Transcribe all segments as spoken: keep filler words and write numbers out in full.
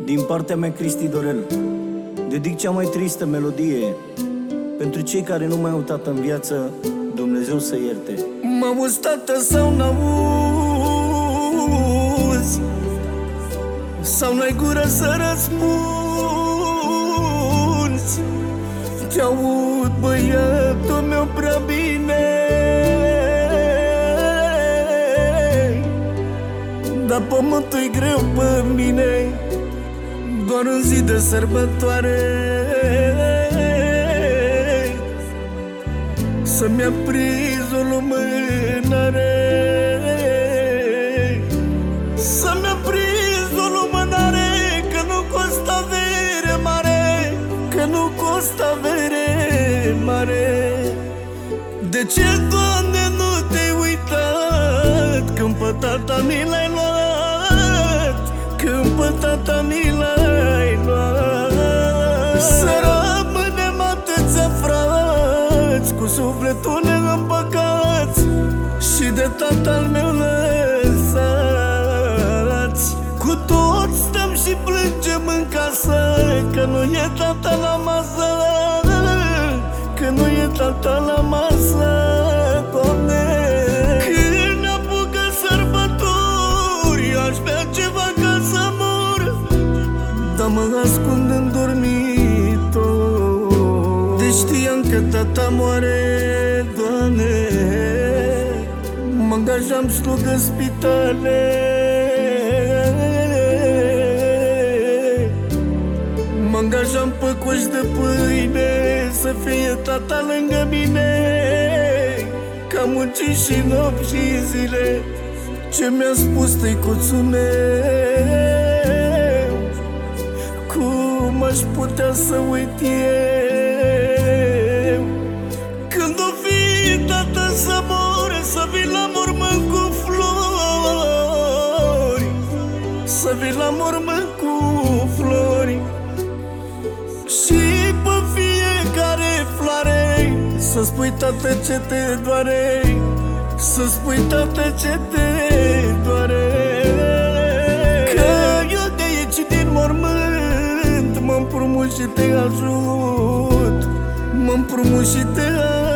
Din partea mea, Cristi Dorel, dedic cea mai tristă melodie pentru cei care nu mai au tată în viață, Dumnezeu să ierte. M-auzi, tată, sau n-auzi? Sau n-ai gură să răspunzi? Te aud, băiatul meu, prea bine, dar pământul-i greu pe mine, doar în zi de sărbătoare să-mi aprins o lumânare, să-mi aprins o lumânare, că nu costă avere mare, că nu costă avere mare. De ce, Doamne, nu te-ai uitat când pe tata mi l-ai luat, când pe tata mi l-ai luat? Să rămânem atâția frați, cu sufletul neîmpăcați și de tatăl meu lăsați. Cu toți stăm și plângem în casă că nu e tata la masă, că nu e tata la masă, Doamne. Când apucă sărbători, aș bea ceva ca să mor, dar mă ascund în dormitor. Deci știam că tata moare, Doamne, mă angajam slugă în spitale, mă angajam pe coș de pâine, să fie tata lângă mine, că am muncit și nopți și zile. Ce mi-a spus tăicuțul meu, cum aș putea să uit eu? Când o fi tata să mor, să vii la mormânt cu flori, să vii la mormânt cu flori, și pe fiecare floare să spui, tată, ce te doare, să spui, tată, ce te doare. Că eu de aici din mormânt mă împrumut și te ajut, mă împrumut și te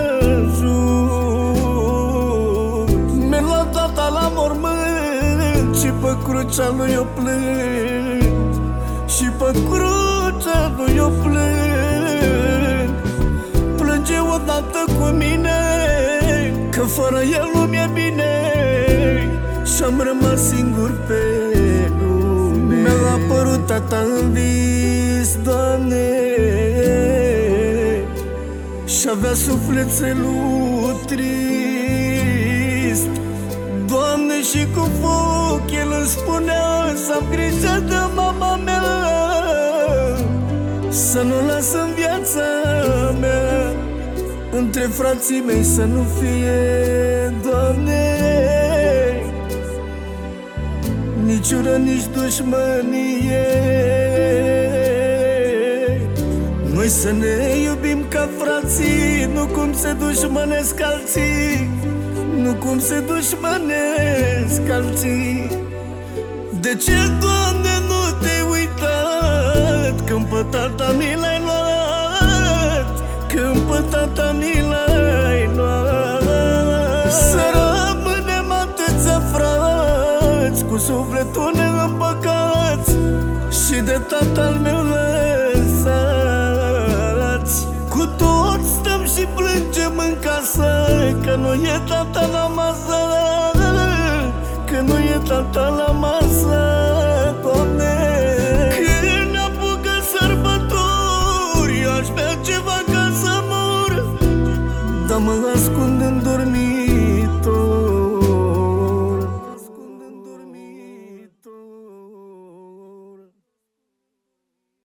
ajut. Mi-a luat tata la mormânt și pe crucea lui o plâng, și pe crucea lui o plâng. Plânge odată cu mine, că fără el nu mi-e bine, și-am rămas singur pe lume. Mi-a apărut tata în vis, Doamne, și-avea sufletelul trist, Doamne, și cu foc el îmi spunea să am grijă de mama mea, să nu las în viața mea între frații mei să nu fie, Doamne, nici ură, nici dușmănie. Noi să ne iubim ca frații, nu cum se dușmănesc alții, nu cum se dușmănesc alții. De ce, Doamne, nu te-ai uitat când pe tata mi l-ai luat, când pe tata mi l-ai luat? Să rămânem atâția frați, cu sufletul neîmpăcați și de tatăl meu lăsați. Cu toți stăm și plângem în casă că nu e tata la masă, că nu e tata la masă.